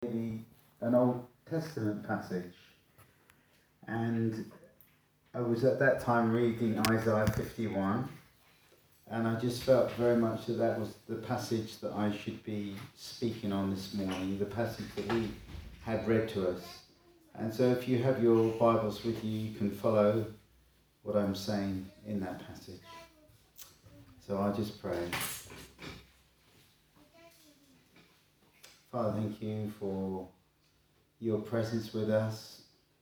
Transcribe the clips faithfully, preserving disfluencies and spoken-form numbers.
an Old Testament passage, and I was at that time reading Isaiah fifty-one, and I just felt very much that that was the passage that I should be speaking on this morning, the passage that he had read to us. And so if you have your Bibles with you, you can follow what I'm saying in that passage. So I'll just pray. Father, thank you for your presence with us.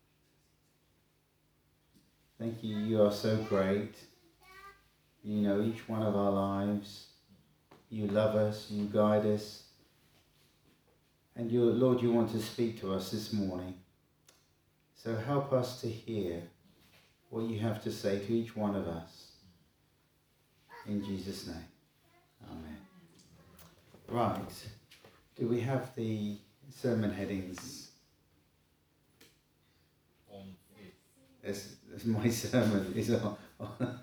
Thank you, you are so great. You know each one of our lives. You love us, you guide us. And you, Lord, you want to speak to us this morning. So help us to hear what you have to say to each one of us. In Jesus' name, amen. Right, do we have the sermon headings? On That's, that's my sermon. Is on. on.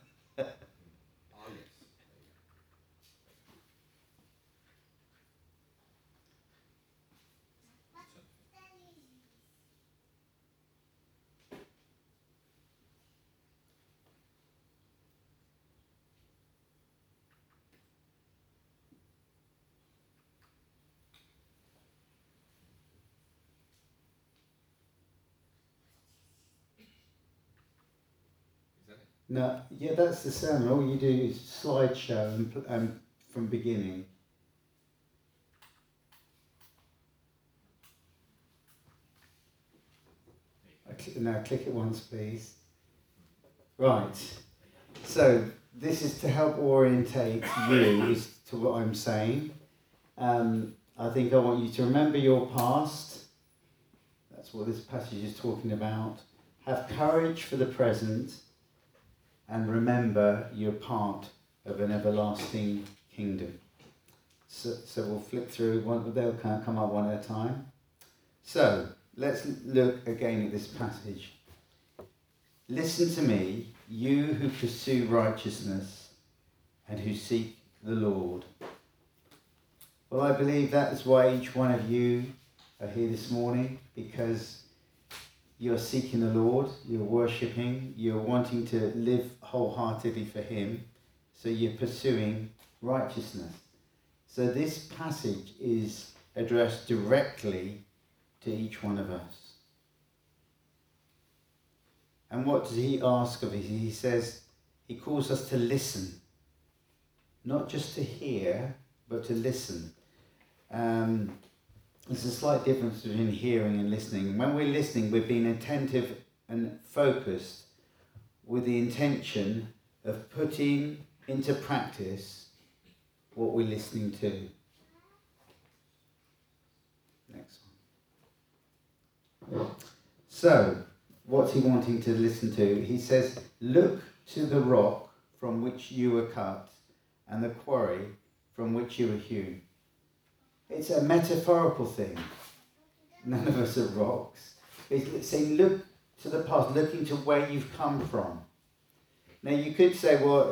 No, yeah, that's the sermon. All you do is slideshow and um, from beginning. Now click it once, please. Right. So this is to help orientate you as to what I'm saying. Um, I think I want you to remember your past. That's what this passage is talking about. Have courage for the present. And remember you're part of an everlasting kingdom. So, so we'll flip through, one, they'll kind of come up one at a time. So let's look again at this passage. Listen to me, you who pursue righteousness and who seek the Lord. Well, I believe that is why each one of you are here this morning, because you're seeking the Lord, you're worshipping, you're wanting to live wholeheartedly for him, so you're pursuing righteousness. So this passage is addressed directly to each one of us. And what does he ask of us? He says, he calls us to listen. Not just to hear, but to listen. Um, there's a slight difference between hearing and listening. When we're listening, we're being attentive and focused with the intention of putting into practice what we're listening to. Next one. So, what's he wanting to listen to? He says, look to the rock from which you were cut and the quarry from which you were hewn. It's a metaphorical thing. None of us are rocks. It's saying look to the past, looking to where you've come from. Now you could say, well,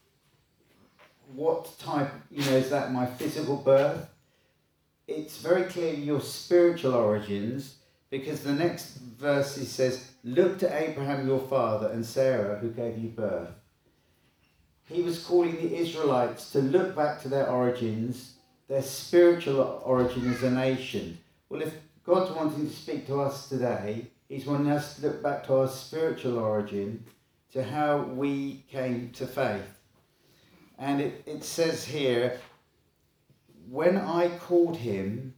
what type, you know, is that my physical birth? It's very clear your spiritual origins, because the next verse he says, look to Abraham your father and Sarah who gave you birth. He was calling the Israelites to look back to their origins, their spiritual origin as a nation. Well, if God's wanting to speak to us today, he's wanting us to look back to our spiritual origin, to how we came to faith. And it, it says here, when I called him,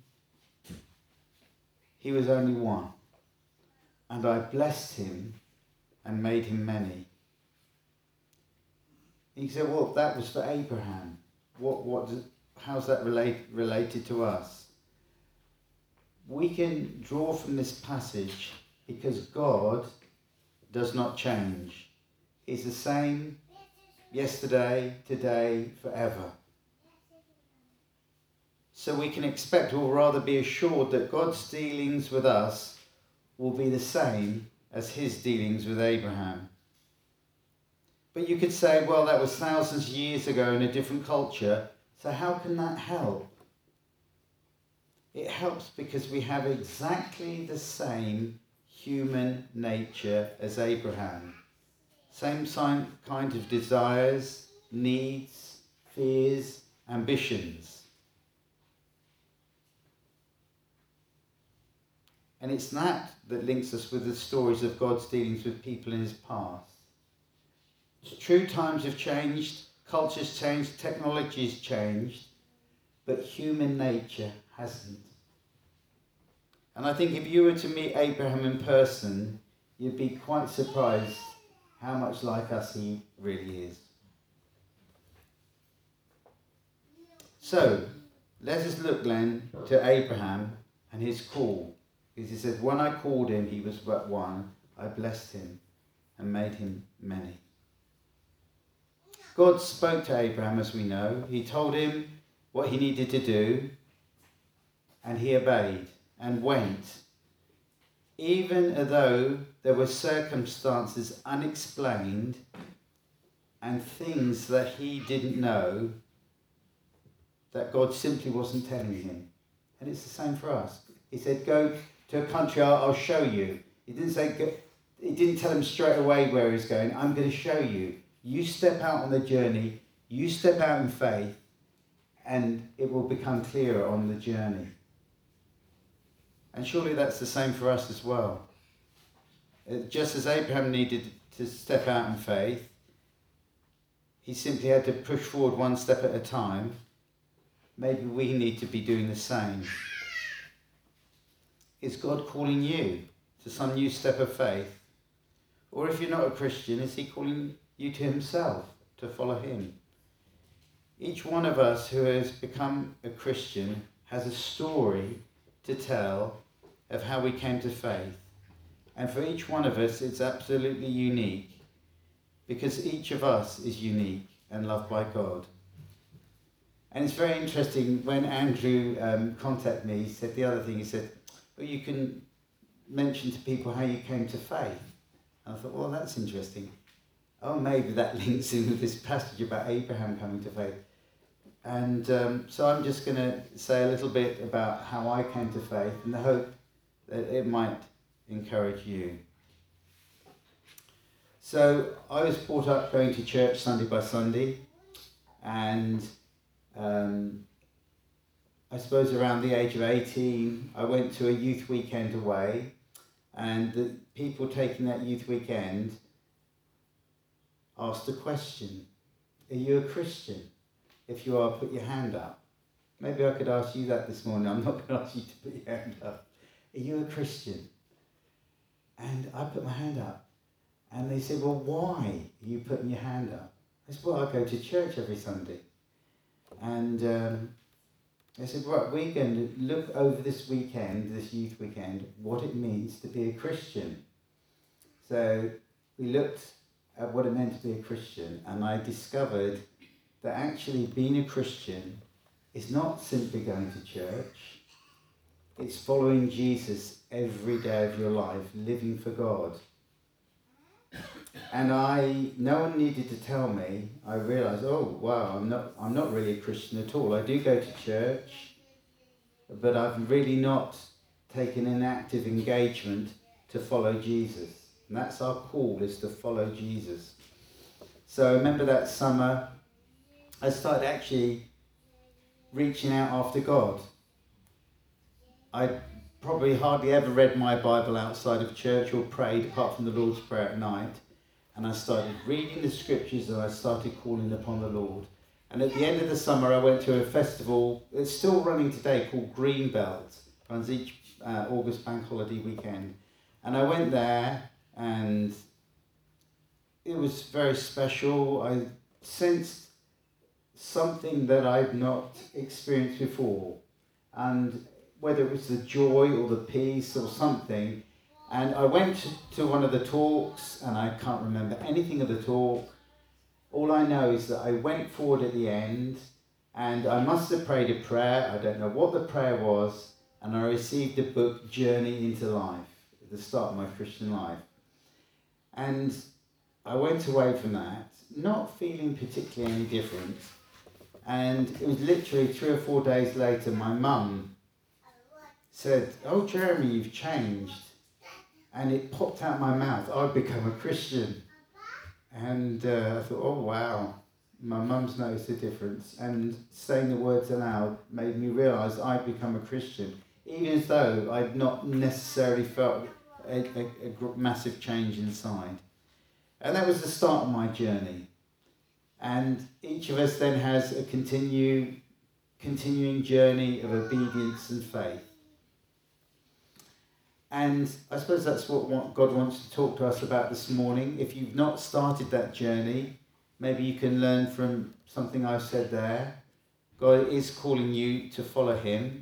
he was only one. And I blessed him and made him many. He said, well, that was for Abraham. What, what does, how's that relate, related to us? We can draw from this passage because God does not change. He's the same yesterday, today, forever. So we can expect, or rather be assured, that God's dealings with us will be the same as his dealings with Abraham. But you could say, well, that was thousands of years ago in a different culture, so how can that help? It helps because we have exactly the same human nature as Abraham. Same kind of desires, needs, fears, ambitions. And it's that that links us with the stories of God's dealings with people in his past. True, times have changed, culture's changed, technology's changed, but human nature hasn't. And I think if you were to meet Abraham in person, you'd be quite surprised how much like us he really is. So, let us look then to Abraham and his call. Because he said, when I called him, he was but one. I blessed him and made him many. God spoke to Abraham, as we know. He told him what he needed to do, and he obeyed and went. Even though there were circumstances unexplained and things that he didn't know, that God simply wasn't telling him. And it's the same for us. He said, go to a country, I'll, I'll show you. He didn't say, go, he didn't tell him straight away where he's going. I'm going to show you. You step out on the journey, you step out in faith, and it will become clearer on the journey. And surely that's the same for us as well. Just as Abraham needed to step out in faith, he simply had to push forward one step at a time. Maybe we need to be doing the same. Is God calling you to some new step of faith? Or if you're not a Christian, is he calling you to himself, to follow him? Each one of us who has become a Christian has a story to tell of how we came to faith. And for each one of us, it's absolutely unique, because each of us is unique and loved by God. And it's very interesting, when Andrew um, contacted me, he said the other thing, he said, well, you can mention to people how you came to faith. And I thought, well, that's interesting. Oh, maybe that links in with this passage about Abraham coming to faith. And um, so I'm just going to say a little bit about how I came to faith in the hope that it might encourage you. So I was brought up going to church Sunday by Sunday, and um, I suppose around the age of eighteen, I went to a youth weekend away, and the people taking that youth weekend asked a question: are you a Christian? If you are, put your hand up. Maybe I could ask you that this morning. I'm not going to ask you to put your hand up. Are you a Christian? And I put my hand up. And they said, well, why are you putting your hand up? I said, well, I go to church every Sunday. And um, they said, right, we're going to look over this weekend, this youth weekend, what it means to be a Christian. So we looked at what it meant to be a Christian, and I discovered that actually being a Christian is not simply going to church. It's following Jesus every day of your life, living for God. And I, no one needed to tell me. I realised, oh wow, I'm not, I'm not really a Christian at all. I do go to church, but I've really not taken an active engagement to follow Jesus. And that's our call, is to follow Jesus. So I remember that summer, I started actually reaching out after God. I probably hardly ever read my Bible outside of church or prayed apart from the Lord's Prayer at night. And I started reading the scriptures, and I started calling upon the Lord. And at the end of the summer, I went to a festival, it's still running today, called Greenbelt. It runs each uh, August bank holiday weekend. And I went there, and it was very special. I sensed something that I'd not experienced before, and whether it was the joy or the peace or something. And I went to one of the talks, and I can't remember anything of the talk. All I know is that I went forward at the end, and I must have prayed a prayer. I don't know what the prayer was, and I received a book, Journey into Life, at the start of my Christian life. And I went away from that, not feeling particularly any different. And it was literally three or four days later, my mum said, "Oh, Jeremy, you've changed." And it popped out my mouth, "I've become a Christian." And uh, I thought, oh, wow, my mum's noticed the difference. And saying the words aloud made me realise I'd become a Christian, even as though I'd not necessarily felt a, a, a massive change inside. And that was the start of my journey. And each of us then has a continue, continuing journey of obedience and faith. And I suppose that's what God wants to talk to us about this morning. If you've not started that journey, maybe you can learn from something I've said there. God is calling you to follow him.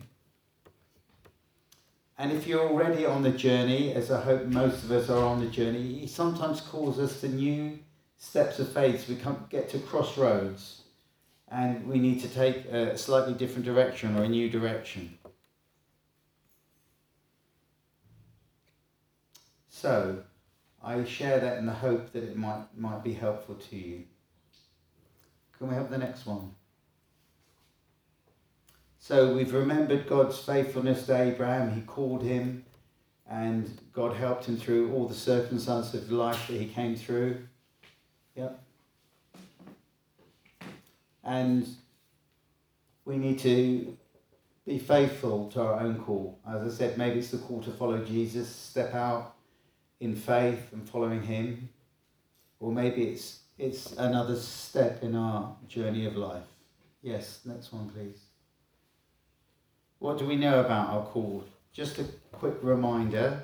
And if you're already on the journey, as I hope most of us are on the journey, he sometimes calls us to new steps of faith. We come, get to crossroads and we need to take a slightly different direction or a new direction. So, I share that in the hope that it might might be helpful to you. Can we have the next one? So we've remembered God's faithfulness to Abraham. He called him and God helped him through all the circumstances of life that he came through. Yep. And we need to be faithful to our own call. As I said, maybe it's the call to follow Jesus, step out in faith and following him, or maybe it's it's another step in our journey of life. Yes, next one please. What do we know about our call? Just a quick reminder.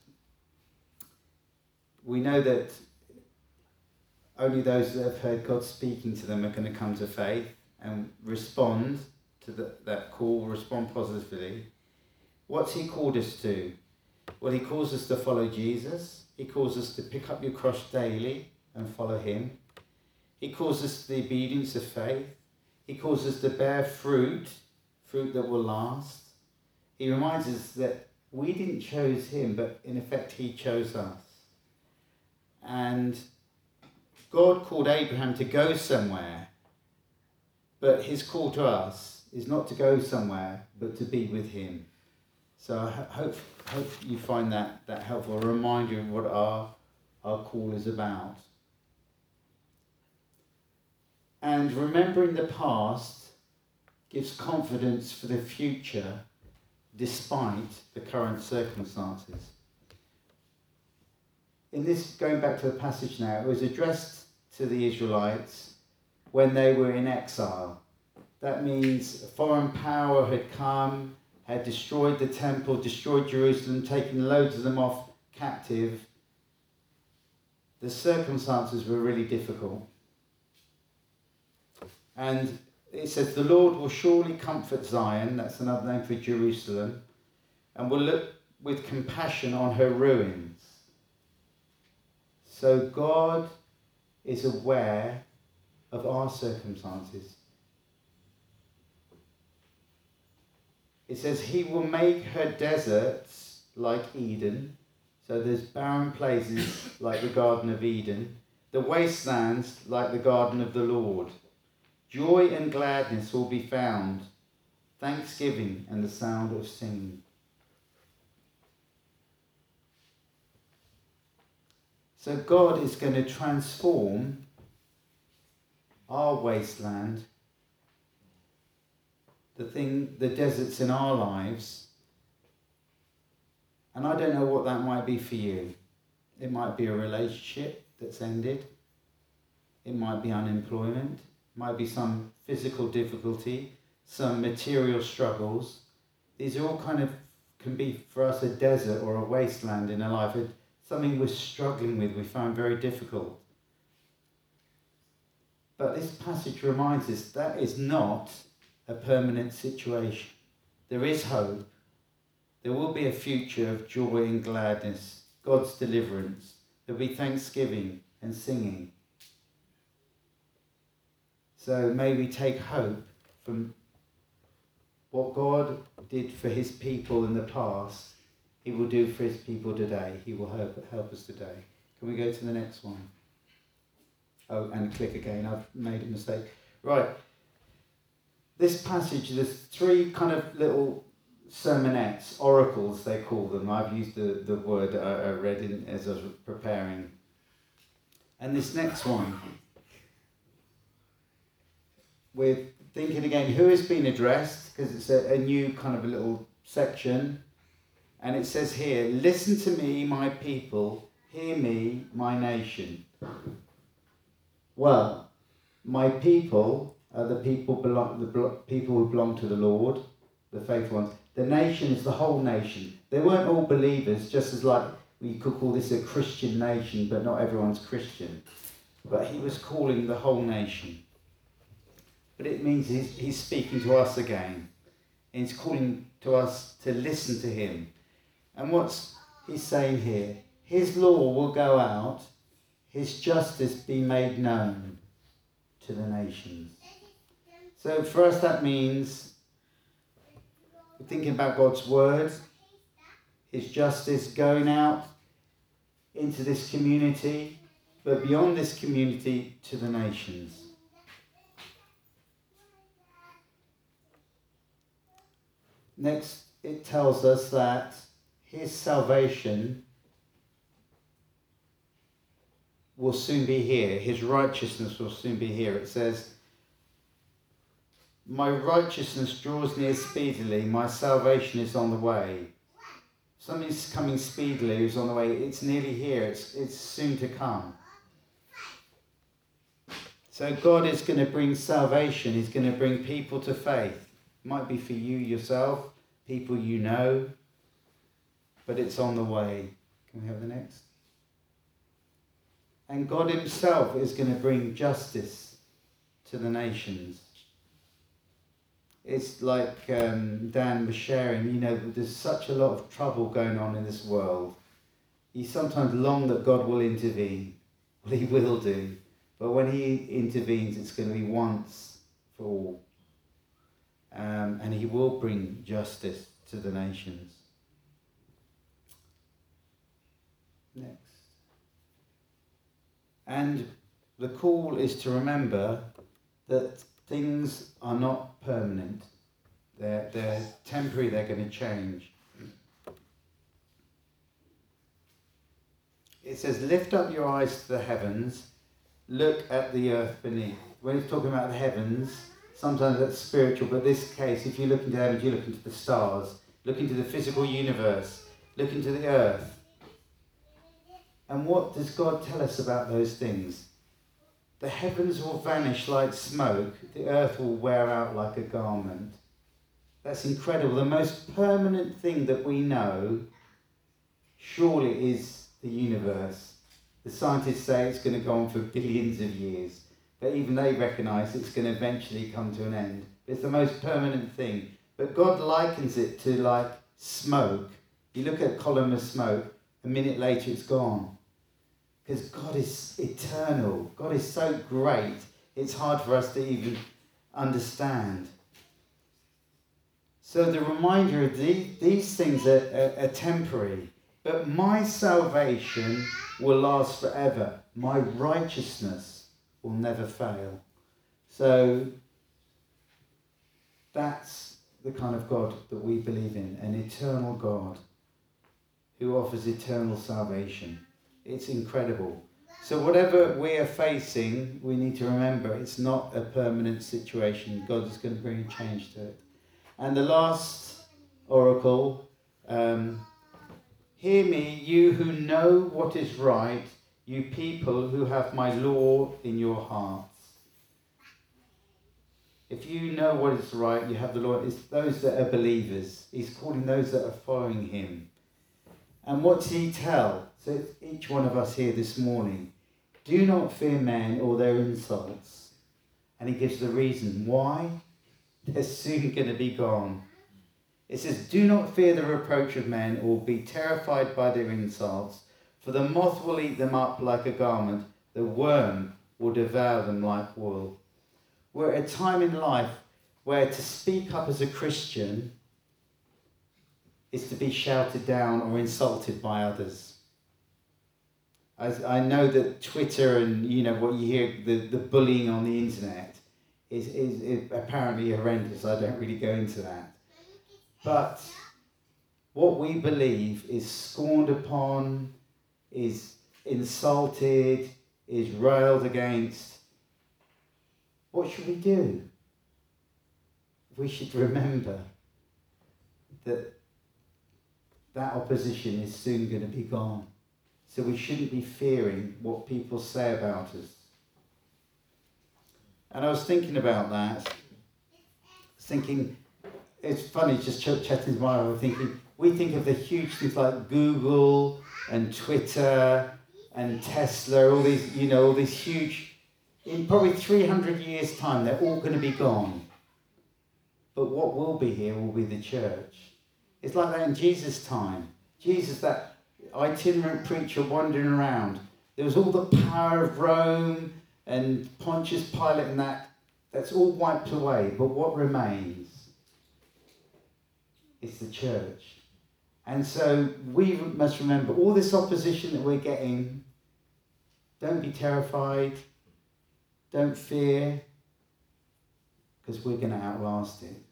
We know that only those that have heard God speaking to them are going to come to faith and respond to the, that call, respond positively. What's he called us to? Well, he calls us to follow Jesus. He calls us to pick up your cross daily and follow him. He calls us to the obedience of faith. He calls us to bear fruit, fruit that will last. He reminds us that we didn't choose him, but in effect he chose us. And God called Abraham to go somewhere, but his call to us is not to go somewhere, but to be with him. So I hope, hope you find that, that helpful, a reminder of what our, our call is about. And remembering the past gives confidence for the future despite the current circumstances. In this, going back to the passage now, it was addressed to the Israelites when they were in exile. That means a foreign power had come, had destroyed the temple, destroyed Jerusalem, taken loads of them off captive. The circumstances were really difficult. And it says, the Lord will surely comfort Zion, that's another name for Jerusalem, and will look with compassion on her ruins. So God is aware of our circumstances. It says he will make her deserts like Eden. So there's barren places like the Garden of Eden. The wastelands like the garden of the Lord. Joy and gladness will be found. Thanksgiving and the sound of singing. So God is going to transform our wasteland, the thing, the deserts in our lives. And I don't know what that might be for you. It might be a relationship that's ended. It might be unemployment. It might be some physical difficulty, some material struggles. These are all kind of, can be for us a desert or a wasteland in our life. Something we're struggling with, we find very difficult. But this passage reminds us that is not a permanent situation. There is hope. There will be a future of joy and gladness, God's deliverance. There will be thanksgiving and singing. So may we take hope from what God did for his people in the past. He will do for his people today. He will help, help us today. Can we go to the next one? Oh, and click again. I've made a mistake. Right. This passage, there's three kind of little sermonettes, oracles they call them. I've used the, the word I, I read in, as I was preparing. And this next one, we're thinking again, who has been addressed? Because it's a, a new kind of a little section. And it says here, listen to me, my people, hear me, my nation. Well, my people are the people belong, the people who belong to the Lord, the faithful ones. The nation is the whole nation. They weren't all believers, just as like we could call this a Christian nation, but not everyone's Christian. But he was calling the whole nation. But it means he's, he's speaking to us again. And he's calling to us to listen to him. And what's he's saying here? His law will go out, his justice be made known to the nations. So for us that means we're thinking about God's word, his justice going out into this community, but beyond this community to the nations. Next, it tells us that his salvation will soon be here. His righteousness will soon be here. It says, my righteousness draws near speedily. My salvation is on the way. Something's coming speedily, who's on the way. It's nearly here. It's, it's soon to come. So God is going to bring salvation. He's going to bring people to faith. It might be for you yourself, people you know, but it's on the way. Can we have the next? And God himself is going to bring justice to the nations. It's like um, Dan was sharing, you know, there's such a lot of trouble going on in this world. You sometimes long that God will intervene. Well, he will do. But when he intervenes, it's going to be once for all. Um, and he will bring justice to the nations. Next. And the call is to remember that things are not permanent. They're, they're temporary, they're going to change. It says, lift up your eyes to the heavens, look at the earth beneath. When he's talking about the heavens, sometimes that's spiritual, but in this case, if you look into heaven, you look into the stars, look into the physical universe, look into the earth. And what does God tell us about those things? The heavens will vanish like smoke, the earth will wear out like a garment. That's incredible. The most permanent thing that we know surely is the universe. The scientists say it's going to go on for billions of years, but even they recognise it's going to eventually come to an end. It's the most permanent thing. But God likens it to like smoke. You look at a column of smoke, a minute later it's gone. Because God is eternal. God is so great, it's hard for us to even understand. So the reminder of the, these things are, are, are temporary. But my salvation will last forever. My righteousness will never fail. So that's the kind of God that we believe in. An eternal God who offers eternal salvation. It's incredible. So whatever we are facing, we need to remember it's not a permanent situation. God is going to bring a change to it. And the last oracle, um, hear me, you who know what is right, you people who have my law in your hearts. If you know what is right, you have the law. It's those that are believers. He's calling those that are following him. And what does he tell? So each one of us here this morning, do not fear men or their insults. And he gives the reason why. They're soon going to be gone. It says, do not fear the reproach of men or be terrified by their insults, for the moth will eat them up like a garment, the worm will devour them like wool. We're at a time in life where to speak up as a Christian is to be shouted down or insulted by others. As I know that Twitter and, you know, what you hear, the, the bullying on the internet is, is, is apparently horrendous. I don't really go into that. But what we believe is scorned upon, is insulted, is railed against, what should we do? We should remember that that opposition is soon going to be gone. So we shouldn't be fearing what people say about us. And I was thinking about that. I was thinking, it's funny, just ch- chatting to my wife, thinking, we think of the huge things like Google and Twitter and Tesla, all these, you know, all these huge, in probably three hundred years' time, they're all going to be gone. But what will be here will be the church. It's like that in Jesus' time. Jesus, that itinerant preacher wandering around. There was all the power of Rome and Pontius Pilate and that. That's all wiped away. But what remains is the church. And so we must remember all this opposition that we're getting. Don't be terrified. Don't fear. Because we're going to outlast it.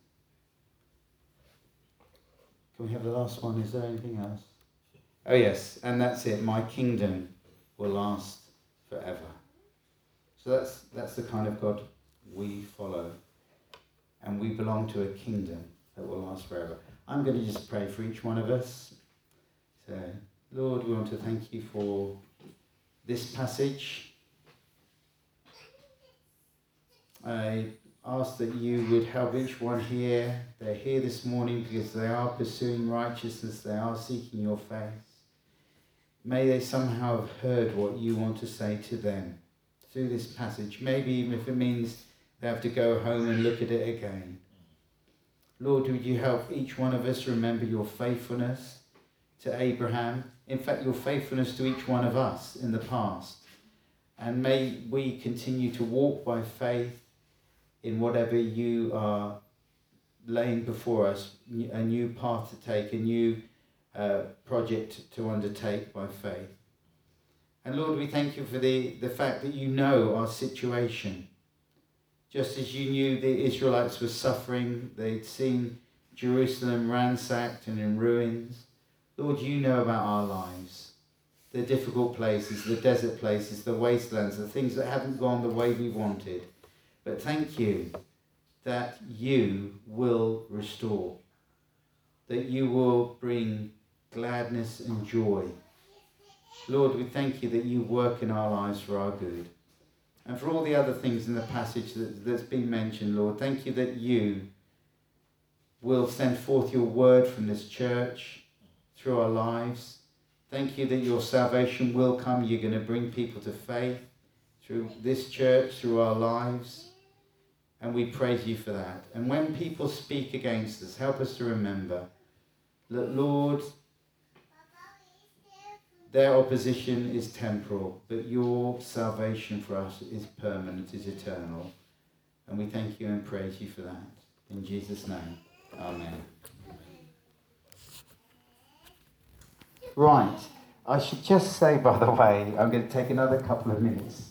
Can we have the last one? Is there anything else? Oh yes, and that's it. My kingdom will last forever. So that's that's the kind of God we follow. And we belong to a kingdom that will last forever. I'm going to just pray for each one of us. So, Lord, we want to thank you for this passage. I ask that you would help each one here. They're here this morning because they are pursuing righteousness. They are seeking your face. May they somehow have heard what you want to say to them through this passage. Maybe even if it means they have to go home and look at it again. Lord, would you help each one of us remember your faithfulness to Abraham. In fact, your faithfulness to each one of us in the past. And may we continue to walk by faith in whatever you are laying before us, a new path to take, a new uh, project to undertake by faith. And Lord, we thank you for the, the fact that you know our situation. Just as you knew the Israelites were suffering, they'd seen Jerusalem ransacked and in ruins. Lord, you know about our lives, the difficult places, the desert places, the wastelands, the things that haven't gone the way we wanted. But thank you that you will restore, that you will bring gladness and joy. Lord, we thank you that you work in our lives for our good. And for all the other things in the passage that, that's been mentioned, Lord, thank you that you will send forth your word from this church through our lives. Thank you that your salvation will come. You're going to bring people to faith through this church, through our lives. And we praise you for that. And when people speak against us, help us to remember that, Lord, their opposition is temporal, but your salvation for us is permanent, is eternal. And we thank you and praise you for that. In Jesus' name, amen. Right. I should just say, by the way, I'm going to take another couple of minutes